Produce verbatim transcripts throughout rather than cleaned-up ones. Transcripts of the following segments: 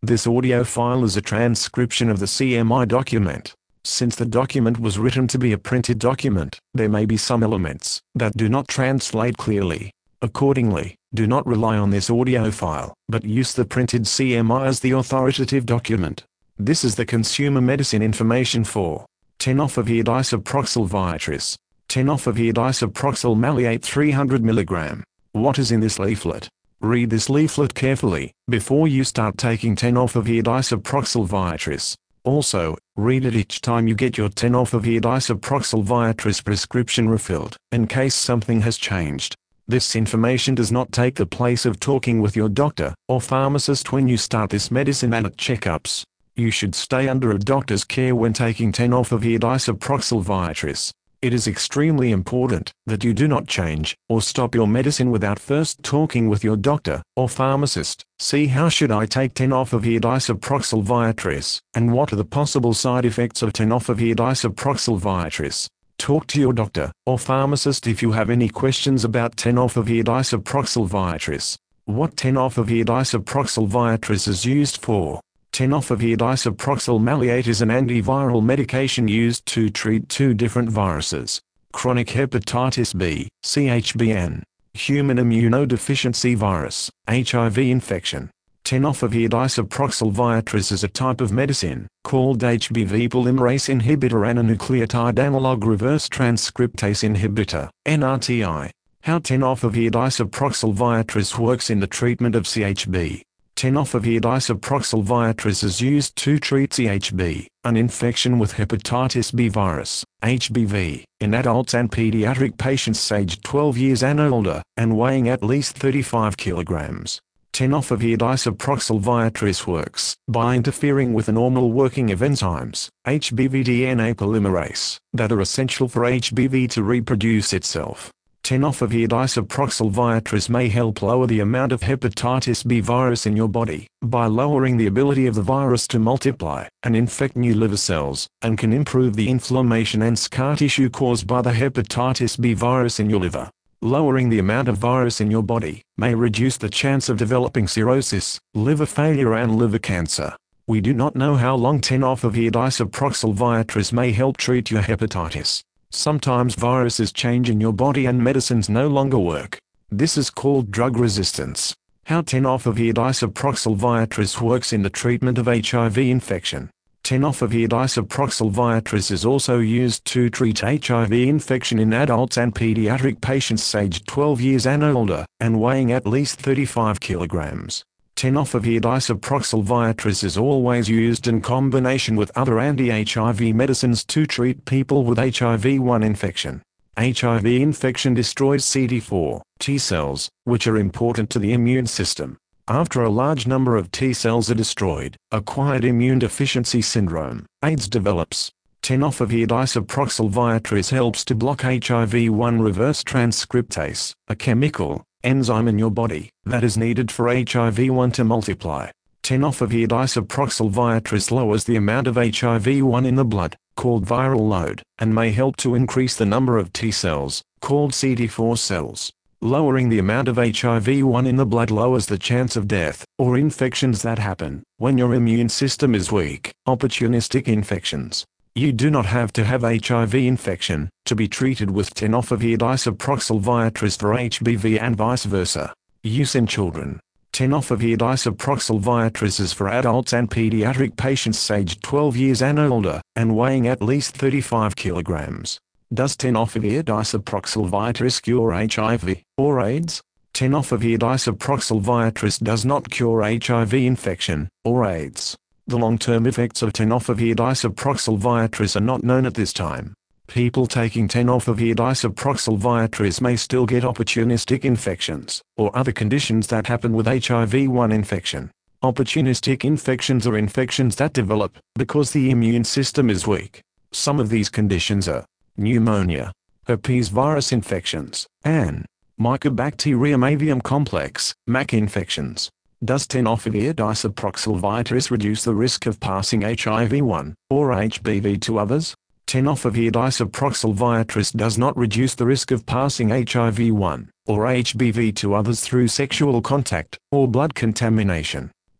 This audio file is a transcription of the C M I document. Since the document was written to be a printed document, there may be some elements that do not translate clearly. Accordingly, do not rely on this audio file, but use the printed C M I as the authoritative document. This is the consumer medicine information for tenofovir disoproxil Viatris, tenofovir disoproxil maleate three hundred milligrams. What is in this leaflet? Read this leaflet carefully before you start taking tenofovir disoproxil Viatris. Also, read it each time you get your tenofovir disoproxil Viatris prescription refilled, in case something has changed. This information does not take the place of talking with your doctor or pharmacist when you start this medicine and at checkups. You should stay under a doctor's care when taking tenofovir disoproxil Viatris. It is extremely important that you do not change or stop your medicine without first talking with your doctor or pharmacist. See how should I take tenofovir disoproxil Viatris, and what are the possible side effects of tenofovir disoproxil Viatris. Talk to your doctor or pharmacist if you have any questions about tenofovir disoproxil Viatris. What tenofovir disoproxil Viatris is used for? Tenofovir disoproxil maleate is an antiviral medication used to treat two different viruses: chronic hepatitis B, C H B N, human immunodeficiency virus, H I V infection. Tenofovir disoproxil Viatris is a type of medicine called H B V polymerase inhibitor and a nucleotide analog reverse transcriptase inhibitor, N R T I. How tenofovir disoproxil Viatris works in the treatment of C H B. Tenofovir disoproxil Viatris is used to treat C H B, an infection with hepatitis B virus, H B V, in adults and pediatric patients aged twelve years and older, and weighing at least thirty-five kilograms. Tenofovir disoproxil Viatris works by interfering with the normal working of enzymes, H B v D N A polymerase, that are essential for H B V to reproduce itself. Tenofovir disoproxil Viatris may help lower the amount of hepatitis B virus in your body by lowering the ability of the virus to multiply and infect new liver cells, and can improve the inflammation and scar tissue caused by the hepatitis B virus in your liver. Lowering the amount of virus in your body may reduce the chance of developing cirrhosis, liver failure and liver cancer. We do not know how long tenofovir disoproxil Viatris may help treat your hepatitis. Sometimes viruses change in your body and medicines no longer work. This is called drug resistance. How tenofovir disoproxil Viatris works in the treatment of H I V infection. Tenofovir disoproxil Viatris is also used to treat H I V infection in adults and pediatric patients aged twelve years and older, and weighing at least thirty-five kilograms. Tenofovir disoproxil Viatris is always used in combination with other anti-H I V medicines to treat people with H I V one infection. H I V infection destroys C D four T cells, which are important to the immune system. After a large number of T cells are destroyed, acquired immune deficiency syndrome, AIDS develops. Tenofovir disoproxil Viatris helps to block H I V one reverse transcriptase, a chemical enzyme in your body that is needed for H I V one to multiply. Tenofovir disoproxil Viatris lowers the amount of H I V one in the blood, called viral load, and may help to increase the number of T cells, called C D four cells. Lowering the amount of H I V one in the blood lowers the chance of death or infections that happen when your immune system is weak. Opportunistic infections. You do not have to have H I V infection to be treated with tenofovir disoproxil Viatris for H B V and vice versa. Use in children. Tenofovir disoproxil Viatris is for adults and pediatric patients aged twelve years and older, and weighing at least thirty-five kilograms. Does tenofovir disoproxil Viatris cure H I V or AIDS? Tenofovir disoproxil Viatris does not cure H I V infection or AIDS. The long-term effects of tenofovir disoproxil Viatris are not known at this time. People taking tenofovir disoproxil Viatris may still get opportunistic infections or other conditions that happen with H I V one infection. Opportunistic infections are infections that develop because the immune system is weak. Some of these conditions are pneumonia, herpes virus infections, and Mycobacterium avium complex, M A C infections. Does tenofovir disoproxil Viatris reduce the risk of passing H I V one or H B V to others? Tenofovir disoproxil Viatris does not reduce the risk of passing H I V one or H B V to others through sexual contact or blood contamination.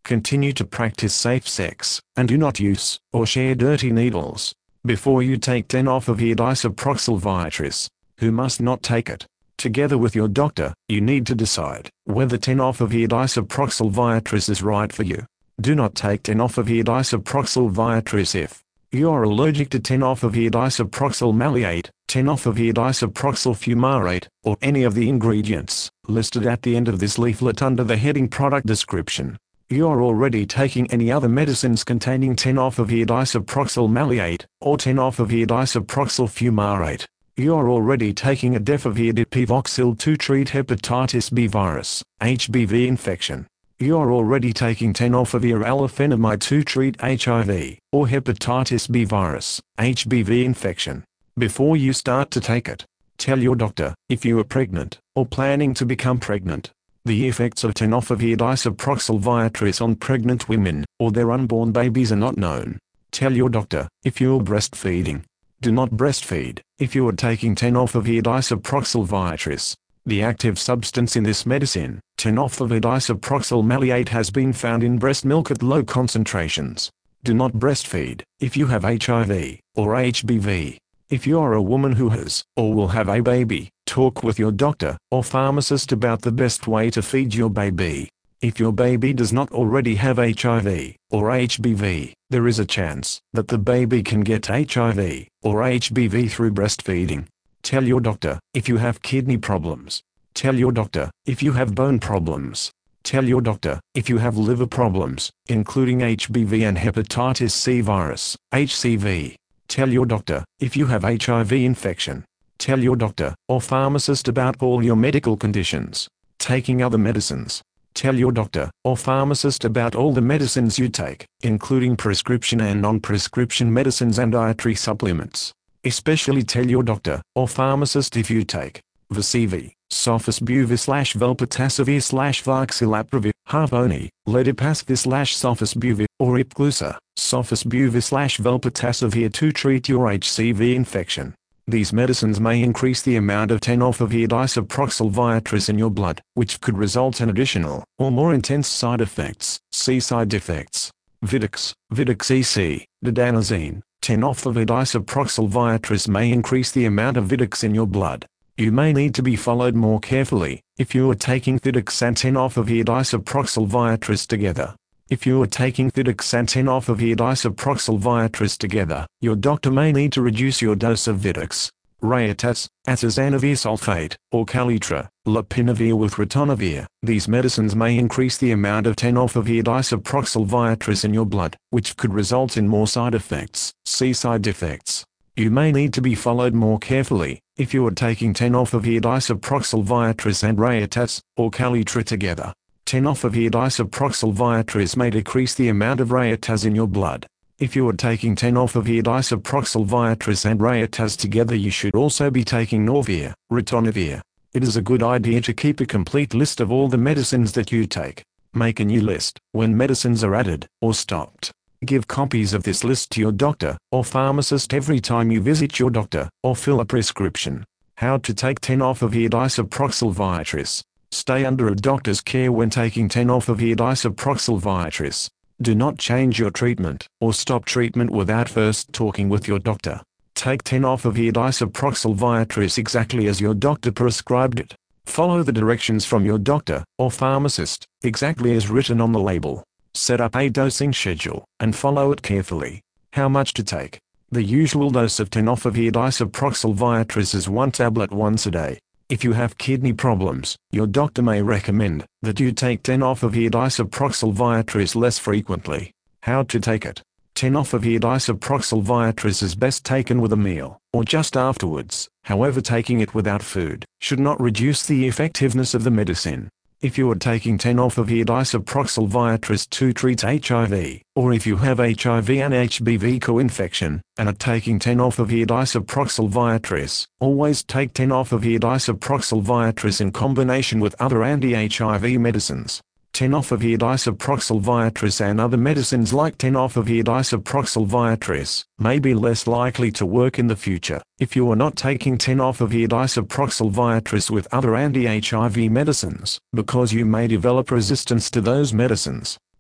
Continue to practice safe sex, and do not use, or share dirty needles. Before you take tenofovir disoproxil Viatris, who must not take it. Together with your doctor, you need to decide whether tenofovir disoproxil Viatris is right for you. Do not take tenofovir disoproxil Viatris if you are allergic to tenofovir disoproxil maleate, tenofovir disoproxil fumarate, or any of the ingredients listed at the end of this leaflet under the heading Product Description. You are already taking any other medicines containing tenofovir disoproxil maleate, or tenofovir disoproxil fumarate. You are already taking adefovir dipivoxil to treat hepatitis B virus, H B V infection. You are already taking tenofovir alafenamide to treat H I V, or hepatitis B virus, H B V infection. Before you start to take it, tell your doctor if you are pregnant, or planning to become pregnant. The effects of tenofovir disoproxil Viatris on pregnant women, or their unborn babies are not known. Tell your doctor if you are breastfeeding. Do not breastfeed if you are taking tenofovir disoproxil Viatris. The active substance in this medicine, tenofovir disoproxil maleate, has been found in breast milk at low concentrations. Do not breastfeed if you have H I V, or H B V. If you are a woman who has, or will have a baby, talk with your doctor, or pharmacist about the best way to feed your baby. If your baby does not already have H I V, or H B V, there is a chance that the baby can get H I V, or H B V through breastfeeding. Tell your doctor if you have kidney problems. Tell your doctor if you have bone problems. Tell your doctor if you have liver problems, including H B V and hepatitis C virus, H C V. Tell your doctor if you have H I V infection. Tell your doctor or pharmacist about all your medical conditions. Taking other medicines. Tell your doctor or pharmacist about all the medicines you take, including prescription and non-prescription medicines and dietary supplements. Especially tell your doctor or pharmacist if you take Vasivi, Sofosbuvir slash Velpatasvir slash Varxilapravir, Harvoni, Ledipasvir slash Sofosbuvir, or Ipglusa, Sofosbuvir slash Velpatasvir to treat your H C V infection. These medicines may increase the amount of tenofovir disoproxil Viatris in your blood, which could result in additional, or more intense side effects. See side effects. Vitex, Vitex E C, Didanazine, tenofovir disoproxil Viatris may increase the amount of Vitex in your blood. You may need to be followed more carefully if you are taking Vitex and tenofovir disoproxil Viatris together. If you are taking Vitex and tenofovir disoproxil Viatris together, your doctor may need to reduce your dose of Vitex, Raiatas, atazanavir sulfate, or Calitra, lopinavir with ritonavir. These medicines may increase the amount of tenofovir disoproxil Viatris in your blood, which could result in more side effects. See side effects. You may need to be followed more carefully if you are taking tenofovir disoproxil Viatris and Raiatas, or Calitra together. Tenofovir disoproxil Viatris may decrease the amount of Raiatas in your blood. If you are taking tenofovir disoproxil Viatris and Raiatas together, you should also be taking Norvir, ritonavir. It is a good idea to keep a complete list of all the medicines that you take. Make a new list when medicines are added or stopped. Give copies of this list to your doctor or pharmacist every time you visit your doctor or fill a prescription. How to take tenofovir disoproxil Viatris. Stay under a doctor's care when taking tenofovir disoproxil Viatris. Do not change your treatment or stop treatment without first talking with your doctor. Take tenofovir disoproxil Viatris exactly as your doctor prescribed it. Follow the directions from your doctor or pharmacist, exactly as written on the label. Set up a dosing schedule and follow it carefully. How much to take? The usual dose of tenofovir disoproxil Viatris is one tablet once a day. If you have kidney problems, your doctor may recommend that you take tenofovir disoproxil Viatris less frequently. How to take it? Tenofovir disoproxil Viatris is best taken with a meal, or just afterwards. However, taking it without food should not reduce the effectiveness of the medicine. If you are taking tenofovir disoproxil Viatris to treat H I V, or if you have H I V and H B V co-infection, and are taking tenofovir disoproxil Viatris, always take tenofovir disoproxil Viatris in combination with other anti-H I V medicines. Tenofovir disoproxil Viatris and other medicines like tenofovir disoproxil Viatris may be less likely to work in the future if you are not taking tenofovir disoproxil Viatris with other anti-H I V medicines, because you may develop resistance to those medicines.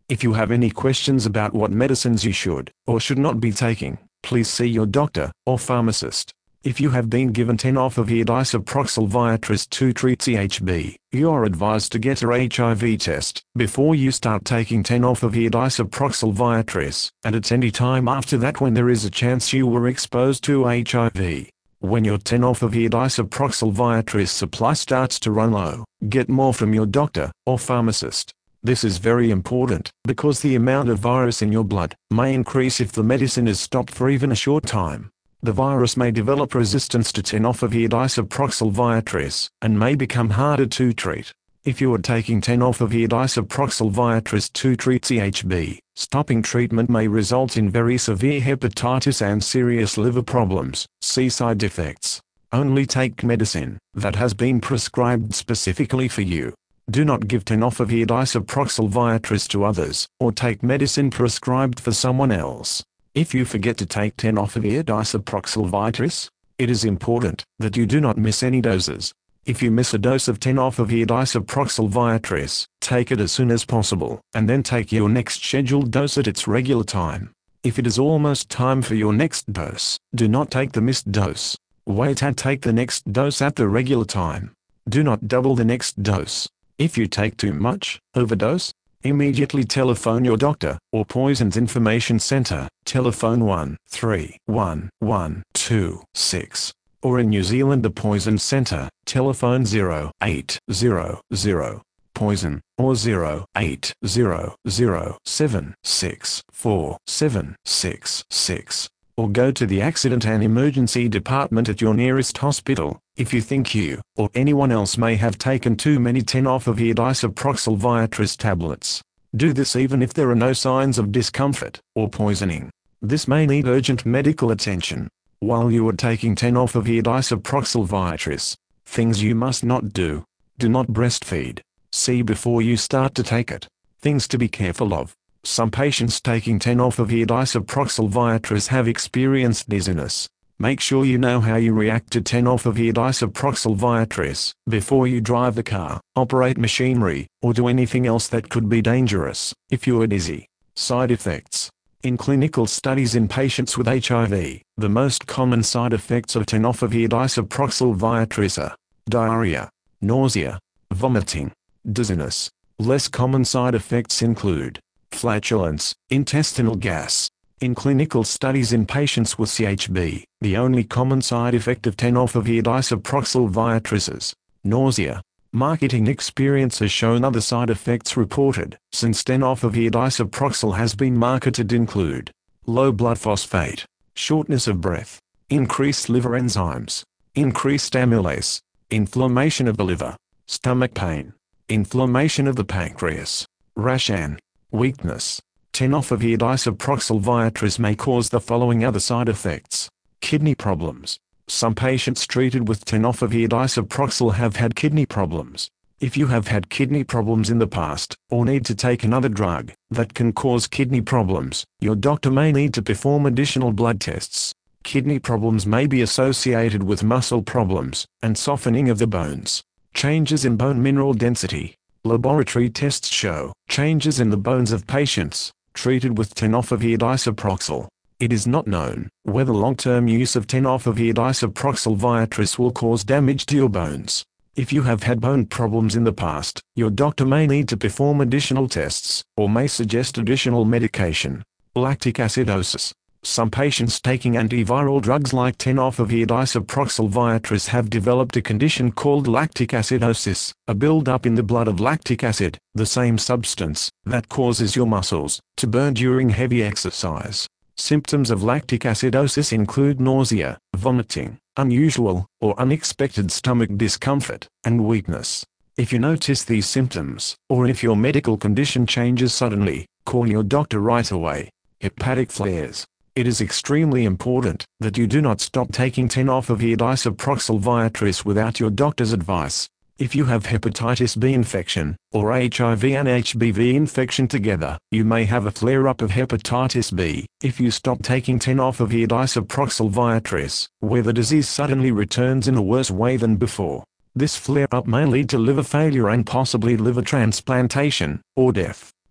If you have any questions about what medicines you should or should not be taking, please see your doctor or pharmacist. If you have been given tenofovir disoproxil Viatris to treat C H B, you are advised to get a H I V test before you start taking tenofovir disoproxil Viatris, and at any time after that when there is a chance you were exposed to H I V. When your tenofovir disoproxil Viatris supply starts to run low, get more from your doctor or pharmacist. This is very important because the amount of virus in your blood may increase if the medicine is stopped for even a short time. The virus may develop resistance to tenofovir disoproxil Viatris and may become harder to treat. If you are taking tenofovir disoproxil Viatris to treat C H B, stopping treatment may result in very severe hepatitis and serious liver problems. See side effects. Only take medicine that has been prescribed specifically for you. Do not give tenofovir disoproxil Viatris to others, or take medicine prescribed for someone else. If you forget to take tenofovir disoproxil Viatris, it is important that you do not miss any doses. If you miss a dose of tenofovir disoproxil Viatris, take it as soon as possible, and then take your next scheduled dose at its regular time. If it is almost time for your next dose, do not take the missed dose. Wait and take the next dose at the regular time. Do not double the next dose. If you take too much, overdose, immediately telephone your doctor or Poisons Information Center, telephone one three one one two six, or in New Zealand the Poison Center, telephone zero eight zero zero, poison, or zero eight zero zero seven six four seven six six, or go to the Accident and Emergency Department at your nearest hospital, if you think you, or anyone else may have taken too many tenofovir disoproxil Viatris tablets. Do this even if there are no signs of discomfort or poisoning. This may need urgent medical attention. While you are taking tenofovir disoproxil Viatris, things you must not do. Do not breastfeed. See before you start to take it. Things to be careful of. Some patients taking tenofovir disoproxil Viatris have experienced dizziness. Make sure you know how you react to tenofovir disoproxil Viatris before you drive the car, operate machinery, or do anything else that could be dangerous if you are dizzy. Side effects. In clinical studies in patients with H I V, the most common side effects of tenofovir disoproxil Viatris are diarrhea, nausea, vomiting, dizziness. Less common side effects include flatulence, intestinal gas. In clinical studies in patients with C H B, the only common side effect of tenofovir disoproxil Viatris is nausea. Marketing experience has shown other side effects reported since tenofovir disoproxil has been marketed include low blood phosphate, shortness of breath, increased liver enzymes, increased amylase, inflammation of the liver, stomach pain, inflammation of the pancreas, rash and weakness. Tenofovir disoproxil Viatris may cause the following other side effects. Kidney problems. Some patients treated with tenofovir disoproxil have had kidney problems. If you have had kidney problems in the past, or need to take another drug that can cause kidney problems, your doctor may need to perform additional blood tests. Kidney problems may be associated with muscle problems and softening of the bones. Changes in bone mineral density. Laboratory tests show changes in the bones of patients treated with tenofovir disoproxil. It is not known whether long-term use of tenofovir disoproxil Viatris will cause damage to your bones. If you have had bone problems in the past, your doctor may need to perform additional tests, or may suggest additional medication. Lactic acidosis. Some patients taking antiviral drugs like tenofovir disoproxil Viatris have developed a condition called lactic acidosis, a build-up in the blood of lactic acid, the same substance that causes your muscles to burn during heavy exercise. Symptoms of lactic acidosis include nausea, vomiting, unusual or unexpected stomach discomfort, and weakness. If you notice these symptoms, or if your medical condition changes suddenly, call your doctor right away. Hepatic flares. It is extremely important that you do not stop taking tenofovir disoproxil Viatris without your doctor's advice. If you have hepatitis B infection, or H I V and H B V infection together, you may have a flare-up of hepatitis B if you stop taking tenofovir disoproxil Viatris, where the disease suddenly returns in a worse way than before. This flare-up may lead to liver failure and possibly liver transplantation, or death.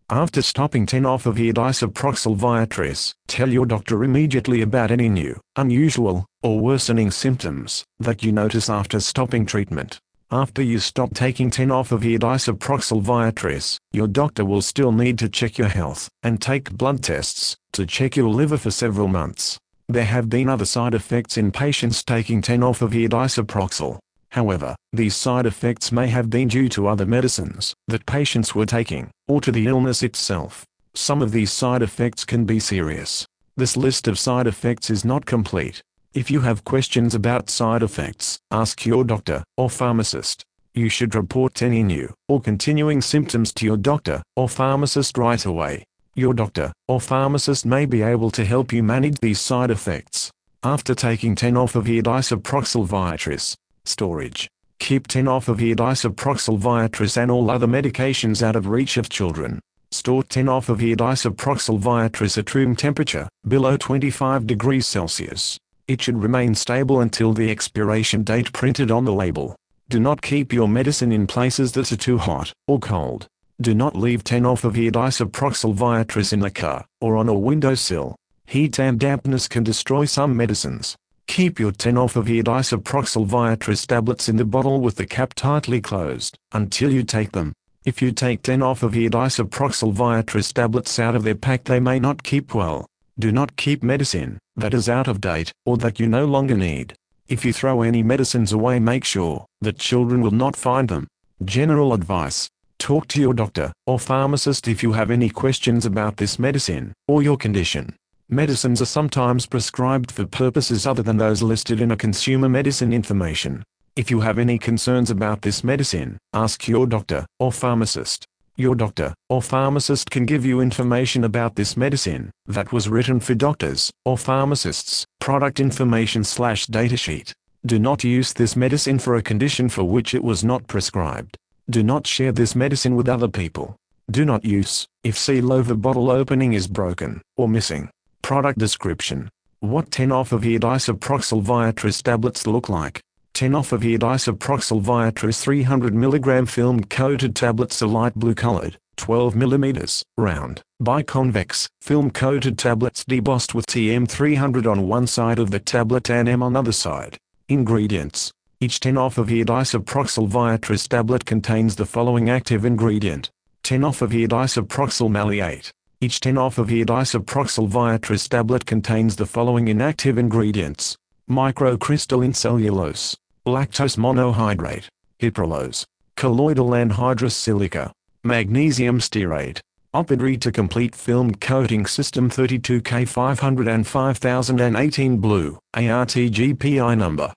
After stopping tenofovir disoproxil Viatris, tell your doctor immediately about any new, unusual, or worsening symptoms that you notice after stopping treatment. After you stop taking tenofovir disoproxil Viatris, your doctor will still need to check your health and take blood tests to check your liver for several months. There have been other side effects in patients taking tenofovir disoproxil. However, these side effects may have been due to other medicines that patients were taking, or to the illness itself. Some of these side effects can be serious. This list of side effects is not complete. If you have questions about side effects, ask your doctor or pharmacist. You should report any new or continuing symptoms to your doctor or pharmacist right away. Your doctor or pharmacist may be able to help you manage these side effects. After taking tenofovir disoproxil Viatris, storage. Keep tenofovir disoproxil Viatris and all other medications out of reach of children. Store tenofovir disoproxil Viatris at room temperature, below twenty-five degrees Celsius. It should remain stable until the expiration date printed on the label. Do not keep your medicine in places that are too hot or cold. Do not leave tenofovir disoproxil Viatris in the car or on a windowsill. Heat and dampness can destroy some medicines. Keep your tenofovir disoproxil Viatris tablets in the bottle with the cap tightly closed until you take them. If you take tenofovir disoproxil Viatris tablets out of their pack, they may not keep well. Do not keep medicine that is out of date or that you no longer need. If you throw any medicines away, make sure that children will not find them. General advice: talk to your doctor or pharmacist if you have any questions about this medicine or your condition. Medicines are sometimes prescribed for purposes other than those listed in a consumer medicine information. If you have any concerns about this medicine, ask your doctor or pharmacist. Your doctor or pharmacist can give you information about this medicine that was written for doctors or pharmacists. Product information slash datasheet. Do not use this medicine for a condition for which it was not prescribed. Do not share this medicine with other people. Do not use if seal over bottle opening is broken or missing. Product description. What tenofovir disoproxil Viatris tablets look like. Tenofovir disoproxil Viatris three hundred milligram film-coated tablets are light blue colored, twelve millimeters, round, biconvex, film-coated tablets debossed with T M three hundred on one side of the tablet and M on other side. Ingredients. Each tenofovir disoproxil Viatris tablet contains the following active ingredient. Tenofovir disoproxil maleate. Each tenofovir disoproxil Viatris tablet contains the following inactive ingredients. Microcrystalline cellulose, lactose monohydrate, hyprulose, colloidal anhydrous silica, magnesium stearate. Opidre to complete film coating system thirty-two K five oh five thousand eighteen blue, A R T G P I number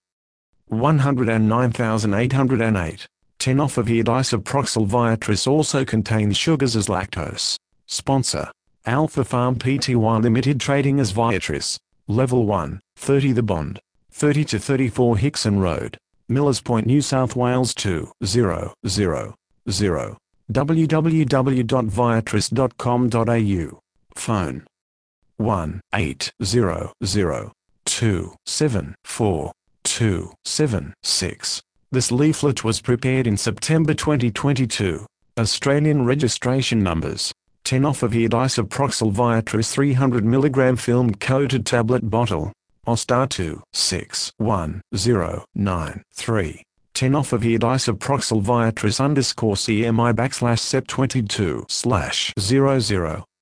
one oh nine eight oh eight. Tenofovir disoproxil Viatris also contains sugars as lactose. Sponsor: Alpha Farm Pty Limited, trading as Viatris. Level one, thirty The Bond, thirty to thirty-four Hickson Road, Millers Point, New South Wales two zero zero zero. w w w dot viatris dot com dot a u. Phone one eight zero zero two seven four two seven six. This leaflet was prepared in September twenty twenty-two. Australian registration numbers. Tenofovir disoproxil Viatris three hundred milligram film-coated tablet bottle. O S T A two six one zero nine three. Tenofovir disoproxil Viatris underscore C M I backslash S E P twenty-two slash zero zero.